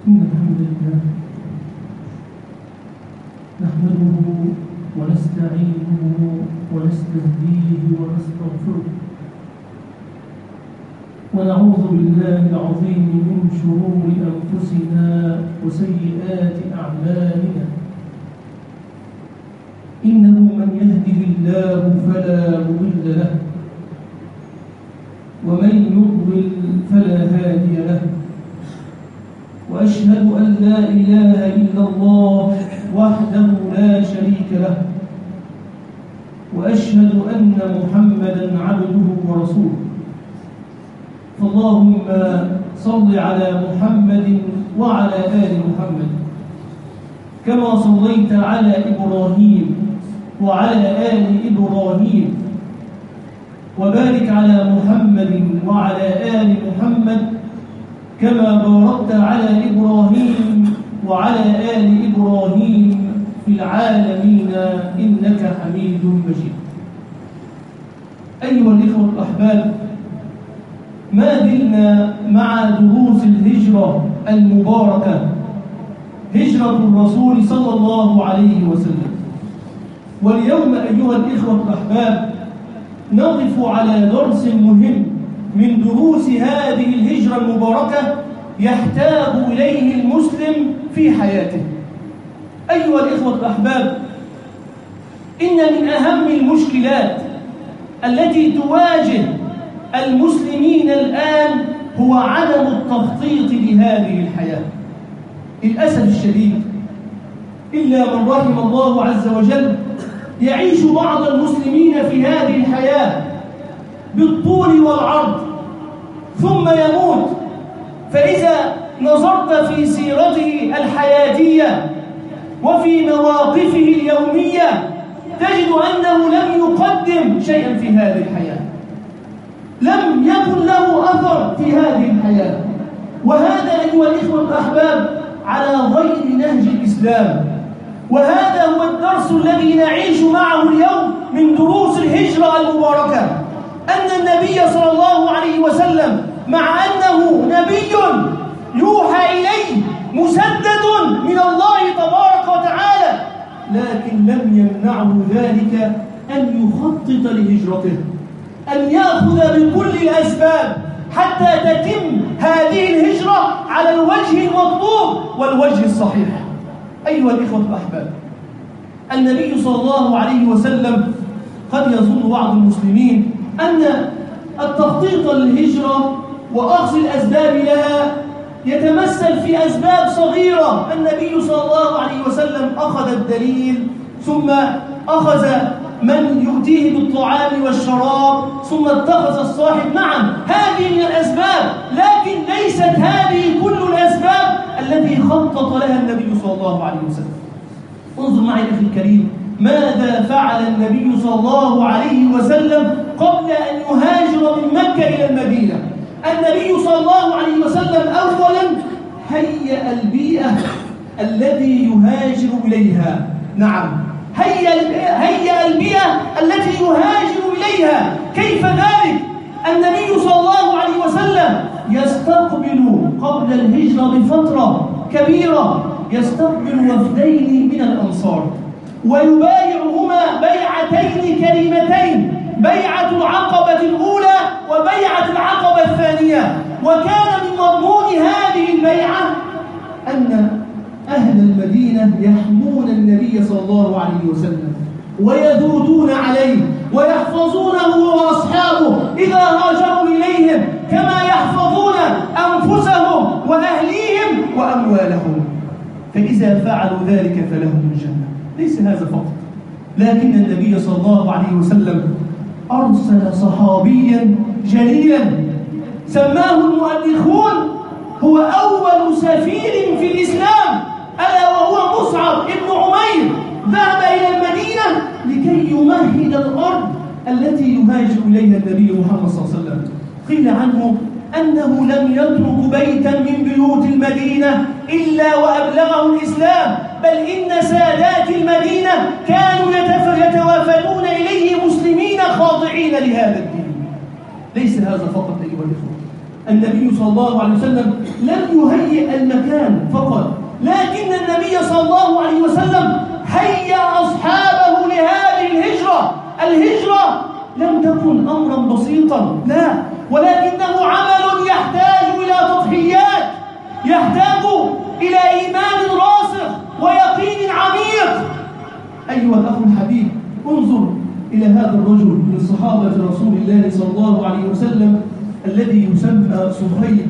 إن الحمد لله نحمده ونستعينه ونستهديه ونستغفره ونعوذ بالله العظيم من شرور أنفسنا وسيئات أعمالنا. إنه من يهده الله فلا مضل له ومن يضلل فلا هادي له، وأشهد أن لا إله إلا الله وحده لا شريك له، وأشهد أن محمدًا عبده ورسوله. فاللهم صل على محمد وعلى آل محمد كما صليت على إبراهيم وعلى آل إبراهيم، وبارك على محمد وعلى آل محمد كما باركت على إبراهيم وعلى آل إبراهيم في العالمين إنك حميد مجيد. أيها الإخوة الأحباب، ما زلنا مع دروس الهجرة المباركة، هجرة الرسول صلى الله عليه وسلم. واليوم أيها الإخوة الأحباب نقف على درس مهم من دروس هذه الهجرة المباركة يحتاج إليه المسلم في حياته. أيها الإخوة الأحباب، إن من أهم المشكلات التي تواجه المسلمين الآن هو عدم التخطيط لهذه الحياة. للأسف الشديد إلا من رحم الله عز وجل يعيش بعض المسلمين في هذه الحياة بالطول والعرض ثم يموت، فإذا نظرت في سيرته الحياتية وفي مواقفه اليومية تجد أنه لم يقدم شيئا في هذه الحياة، لم يكن له أثر في هذه الحياة. وهذا أيها الإخوة الأحباب على غير نهج الإسلام. وهذا هو الدرس الذي نعيش معه اليوم من دروس الهجرة المباركة، أن النبي صلى الله عليه وسلم مع أنه نبي يوحى إليه مسدد من الله تبارك وتعالى، لكن لم يمنعه ذلك أن يخطط لهجرته، أن يأخذ بكل الأسباب حتى تتم هذه الهجرة على الوجه المطلوب والوجه الصحيح. أيها الإخوة الأحباب، النبي صلى الله عليه وسلم قد يظن بعض المسلمين أن التخطيط للهجرة وأخذ الأسباب لها يتمثل في أسباب صغيرة. النبي صلى الله عليه وسلم أخذ الدليل، ثم أخذ من يؤتيه بالطعام والشراب، ثم اتخذ الصاحب. نعم، هذه من الأسباب، لكن ليست هذه كل الأسباب التي خطط لها النبي صلى الله عليه وسلم. انظر معي أخي الكريم، ماذا فعل النبي صلى الله عليه وسلم قبل أن يهاجر من مكة إلى المدينة؟ النبي صلى الله عليه وسلم أولا هيأ البيئة التي يهاجر إليها. نعم، هيأ البيئة التي يهاجر إليها. كيف ذلك؟ النبي صلى الله عليه وسلم يستقبل قبل الهجرة بفترة كبيرة، يستقبل وفدين من الأنصار ويبايعهما بيعتين كريمتين، بيعة العقبة الأولى وبيعة العقبة الثانية. وكان من مضمون هذه البيعة أن أهل المدينة يحمون النبي صلى الله عليه وسلم ويذودون عليه ويحفظونه وأصحابه إذا هاجروا إليهم كما يحفظون أنفسهم وأهليهم وأموالهم. فإذا فعلوا ذلك فلهم الجنة. ليس هذا فقط، لكن النبي صلى الله عليه وسلم أرسل صحابيا جليلا سماه المؤرخون هو أول سفير في الإسلام، ألا وهو مصعب ابن عمير. ذهب إلى المدينة لكي يمهد الأرض التي يهاجر إليها النبي محمد صلى الله عليه وسلم. قيل عنه أنه لم يترك بيتا من بيوت المدينة إلا وأبلغه الإسلام، بل إن سادات المدينة كانوا يتوافدون إليه مسلمين خاضعين لهذا الدين. ليس هذا فقط أيها الإخوة، النبي صلى الله عليه وسلم لم يهيئ المكان فقط، لكن النبي صلى الله عليه وسلم هيأ أصحابه لهذه الهجرة. الهجرة لم تكن أمرا بسيطا، لا، ولكنه عمل يحتاج إلى تضحيات، يحتاج إلى إيمان راسخ ويقين عميق. أيها الأخ الحبيب، انظر إلى هذا الرجل من صحابة رسول الله صلى الله عليه وسلم الذي يسمى صهيب.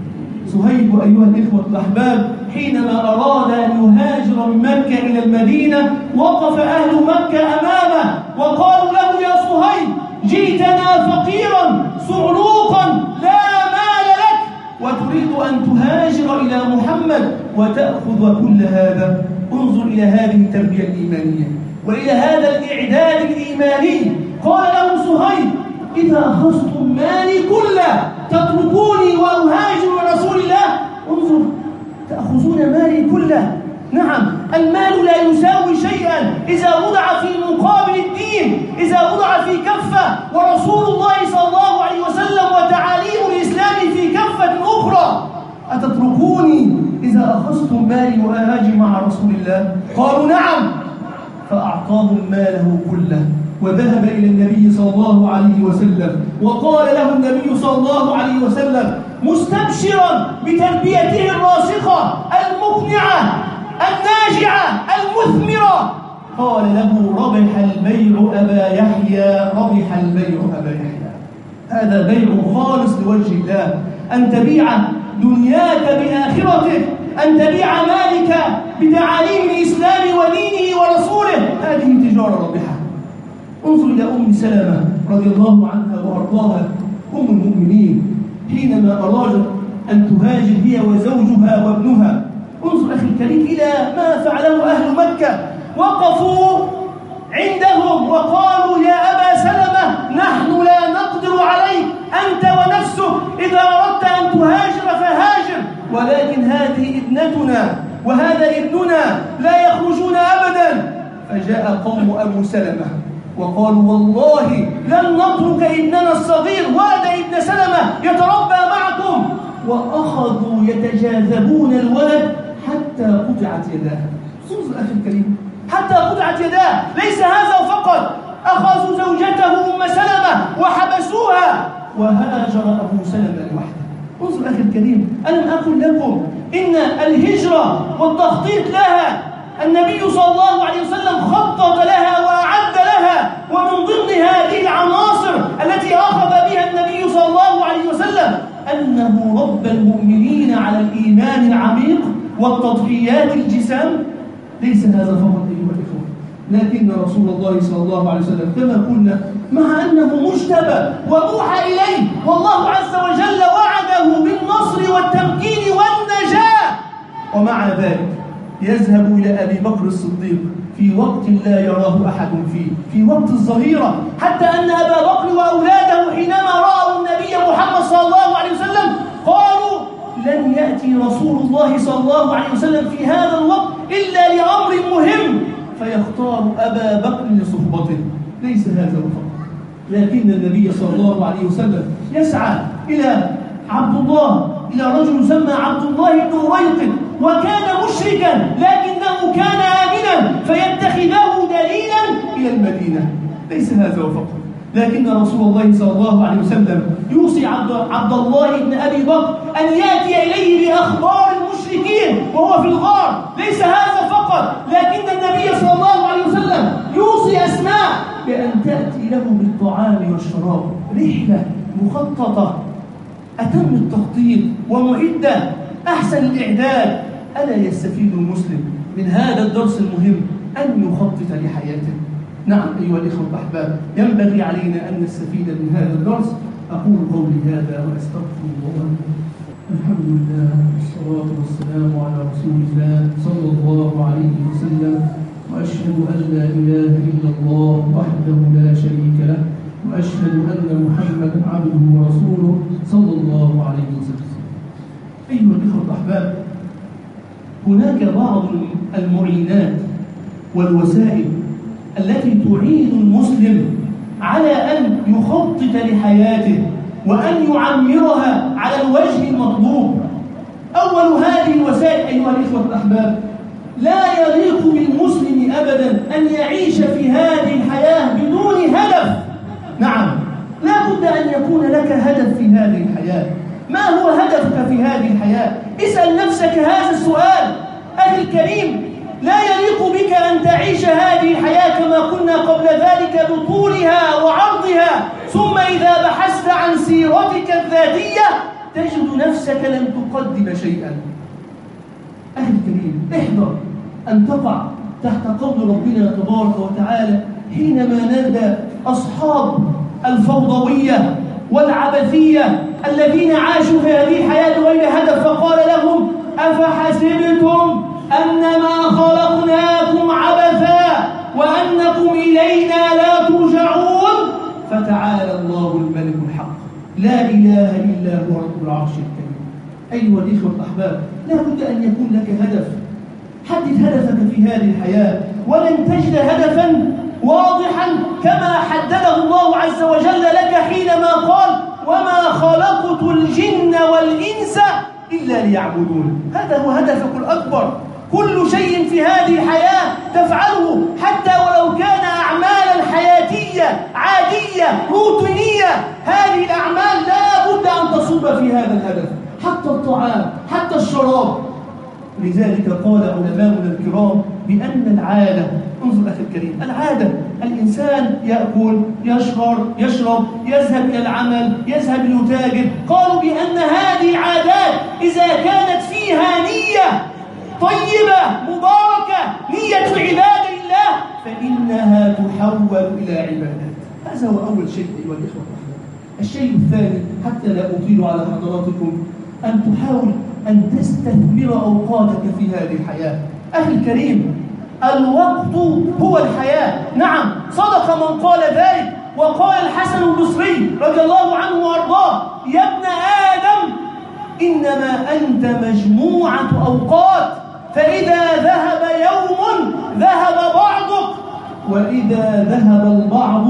صهيب أيها الإخوة الأحباب حينما أراد أن يهاجر من مكة إلى المدينة وقف أهل مكة أمامه وقالوا له: يا صهيب، جئتنا فقيرا صعلوقا لا مال لك وتريد أن تهاجر إلى محمد وتأخذ كل هذا. انظر إلى هذه التربية الإيمانية وإلى هذا الإعداد الإيماني. قال له صهيب: إذا أخذتم مالي كله تتركوني وأهاجر رسول الله؟ انظر، تأخذون مالي كله. نعم، المال لا يساوي شيئا إذا وضع في مقابل الدين، إذا وضع في كفة ورسول الله صلى الله عليه وسلم وتعاليم الإسلام في كفة أخرى. أتتركوني إذا أخذتم مالي وأهاجر مع رسول الله؟ قالوا: نعم. فأعطاهم ماله كله وذهب إلى النبي صلى الله عليه وسلم وقال له النبي صلى الله عليه وسلم مستبشرا بتربيته الراسخة المقنعة الناجعة المثمرة، قال له: ربح البيع أبا يحيى، ربح البيع أبا يحيى. هذا بيع خالص لوجه الله، أن تبيع دنياك بآخرتك، أن تبيع مالك بتعاليم الإسلام ودينه ورسوله، هذه تجارة رابحة. انظر إلى أم سلمة رضي الله عنها وأرضاها، أم المؤمنين، حينما أرادت أن تهاجر هي وزوجها وابنها. انظر أخي الكريم إلى ما فعله أهل مكة، وقفوا عندهم وقالوا: يا أبا سلمة، نحن لا نقدر عليك، أنت ونفسك، إذا أردت أن تهاجر فهاجر، ولكن هذه ابنتنا وهذا ابننا لا يخرجون أبدا. فجاء قوم أبو سلمة وقالوا: والله لن نترك ابننا الصغير ولد ابن سلمة يتربى معكم. وأخذوا يتجاذبون الولد حتى قطعت يداه. انظر أخي الكريم، حتى قطعت يداه. ليس هذا فقط، أخذوا زوجته أم سلمة وحبسوها وهاجر أبو سلمة لوحده. انظر أخي الكريم، ألم أقل لكم إن الهجرة والتخطيط لها النبي صلى الله عليه وسلم خطط لها وأعد لها، ومن ضمن هذه العناصر التي أخذ بها النبي صلى الله عليه وسلم أنه رب المؤمنين على الإيمان العميق والتضحيات الجسام. ليس هذا فقط أيها الإخوة، لكن رسول الله صلى الله عليه وسلم كما قلنا مع أنه مجتبى وموحى إليه، والله عز وجل وعده بالنصر والتمكين والنجاة، ومع ذلك يذهب إلى أبي بكر الصديق في وقت لا يراه أحد فيه، في وقت الظهيرة، حتى أن أبا بكر وأولاده حينما رأوا النبي محمد صلى الله عليه وسلم قالوا: لن يأتي رسول الله صلى الله عليه وسلم في هذا الوقت إلا لأمر مهم، فيختار أبا بكر لصحبته. ليس هذا فقط، لكن النبي صلى الله عليه وسلم يسعى إلى عبد الله، إلى رجل يسمى عبد الله بن أريقط، وكان مشركا لكنه كان آمنا، فيتخذه دليلا إلى المدينة. ليس هذا فقط، لكن رسول الله صلى الله عليه وسلم يوصي عبد الله بن أبي بكر أن يأتي إليه بأخبار المشركين وهو في الغار. ليس هذا فقط، لكن النبي صلى الله عليه وسلم يوصي أسماء بأن تأتي له بالطعام والشراب، رحلة مخططة، أتم التخطيط ومعدة، أحسن الإعداد. ألا يستفيد المسلم من هذا الدرس المهم أن يخطط لحياته؟ نعم أيها الإخوة الأحباب، ينبغي علينا أن نستفيد من هذا الدرس. أقول قولي هذا وأستغفر الله. الحمد لله والصلاة والسلام على رسول الله صلى الله عليه وسلم، وأشهد أن لا إله إلا الله وحده لا شريك له، وأشهد أن محمدا عبده ورسوله صلى الله عليه وسلم. أيها الإخوة الأحباب، هناك بعض المعينات والوسائل التي تعين المسلم على أن يخطط لحياته، وأن يعمرها على الوجه المطلوب. أول هذه الوسائل أيها الإخوة الأحباب، لا يليق بالمسلم أبدا أن يعيش في هذه الحياة بدون هدف. نعم، لا بد أن يكون لك هدف في هذه الحياة. ما هو هدفك في هذه الحياة؟ اسأل نفسك هذا السؤال. أخي الكريم، لا يليق بك أن تعيش هذه الحياة كما قلنا قبل ذلك بطولها وعرضها، ثم إذا بحثت عن سيرتك الذاتية تجد نفسك لم تقدم شيئا. أخي الكريم، احذر أن تقع تحت قول ربنا تبارك وتعالى حينما نادى أصحاب الفوضوية والعبثية الذين عاشوا في هذه الحياة بغير هدف، فقال لهم: أفحسبتم أنما خلقناكم عبثا وأنكم إلينا لا ترجعون فتعالى الله الملك الحق لا إله إلا هو رب العرش الكريم. أيها الإخوة الأحباب، لا بد أن يكون لك هدف. حدد هدفك في هذه الحياة، ولن تجد هدفا واضحا كما حدده الله عز وجل لك حينما قال: وما خلقت الجن والإنس إلا ليعبدون. هذا هو هدفك الأكبر. كل شيء في هذه الحياة تفعله، حتى ولو كان أعمالا حياتية عادية روتينية، هذه الأعمال لا بد أن تصب في هذا الهدف، حتى الطعام، حتى الشراب. لذلك قال علماؤنا الكرام بأن العادة، انظر أخي الكريم، العادة الإنسان يأكل، يشرب، يذهب إلى العمل، يذهب ليتاجر. قالوا بأن هذه عادات إذا كانت فيها نية طيبة مباركة، نية العبادة لله، فإنها تحول إلى عبادات. هذا هو أول شيء أيها الإخوة. الشيء الثاني، حتى لا أطيل على حضراتكم، أن تحاول أن تستثمر أوقاتك في هذه الحياة. أخي الكريم، الوقت هو الحياة. نعم، صدق من قال ذلك. وقال الحسن البصري رضي الله عنه وأرضاه: يا ابن آدم، إنما أنت مجموعة أوقات، فإذا ذهب يوم ذهب بعضك، وإذا ذهب البعض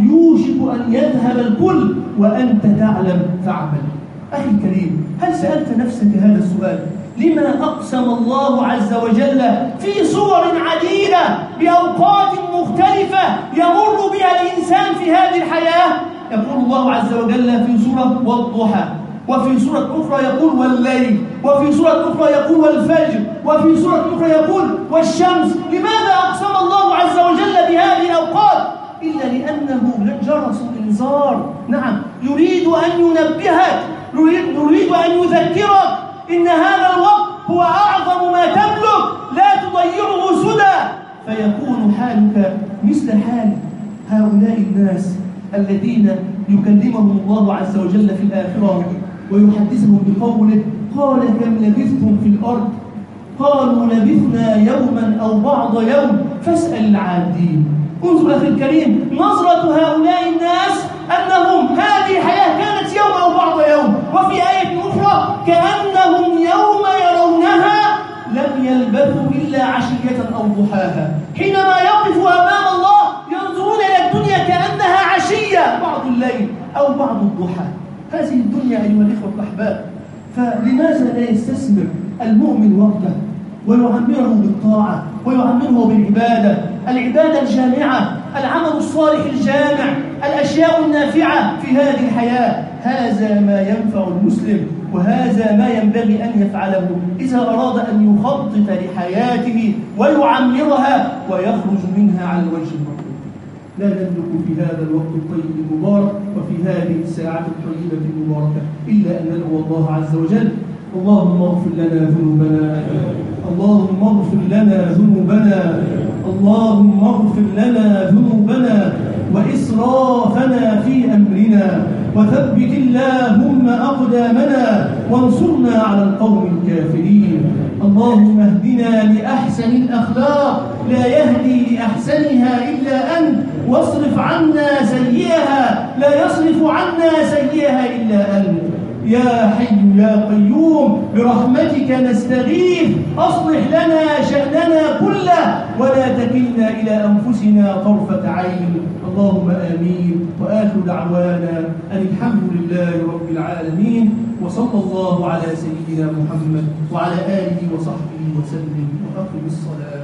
يوشك أن يذهب الكل، وأنت تعلم فاعمل. أخي الكريم، هل سألت نفسك هذا السؤال؟ لما أقسم الله عز وجل في صور عديدة بأوقات مختلفة يمر بها الإنسان في هذه الحياة؟ يقول الله عز وجل في سورة والضحى، وفي سورة أخرى يقول والليل، وفي سورة أخرى يقول والفجر، وفي سورة أخرى يقول والشمس. لماذا أقسم الله عز وجل بهذه الأوقات؟ إلا لأنه جرس الإنذار. نعم، يريد أن ينبهك، يريد أن يذكرك إن هذا الوقت هو أعظم ما تملك، لا تضيعه سدى، فيكون حالك مثل حال هؤلاء الناس الذين يكلمهم الله عز وجل في الآخرة ويحدثهم بقوله: قال كم لبثتم في الأرض؟ قالوا لبثنا يوما أو بعض يوم فاسأل العادين. انظر أخي الكريم، نظرة هؤلاء الناس أنهم هذه الحياة كانت يوم أو بعض يوم، وفي آية أخرى كأنهم يوم يرونها لم يلبثوا إلا عشية أو ضحاها. حينما يقف أمام الله ينظرون إلى الدنيا كأنها عشية، بعض الليل أو بعض الضحى. هذه الدنيا أيها الإخوة الأحباب. فلماذا لا يستثمر المؤمن وقته ويعمره بالطاعة ويعمره بالعبادة، العبادة الجامعة، العمل الصالح الجامع، الأشياء النافعة في هذه الحياة؟ هذا ما ينفع المسلم، وهذا ما ينبغي أن يفعله إذا أراد أن يخطط لحياته ويعمرها ويخرج منها على الوجه المطلوب. لا نملك في هذا الوقت الطيب المبارك وفي هذه الساعة الطيبة المباركة إلا أن ندعو الله عز وجل: اللهم اغفر لنا ذنوبنا، اللهم اغفر لنا ذنوبنا، اللهم اغفر لنا ذنوبنا وإسرافنا في أمرنا، وثبت اللهم أقدامنا وانصرنا على القوم الكافرين. اللهم اهدنا لأحسن الأخلاق لا يهدي لأحسنها إلا أنت، واصرف عنا سيئها لا يصرف عنا سيئها إلا أنت. يا حي يا قيوم برحمتك نستغيث أصلح لنا شأننا كله ولا تكلنا إلى أنفسنا طرفة عين. اللهم آمين. وآخر دعوانا أن الحمد لله رب العالمين، وصلى الله على سيدنا محمد وعلى آله وصحبه وسلم، وأقم الصلاة.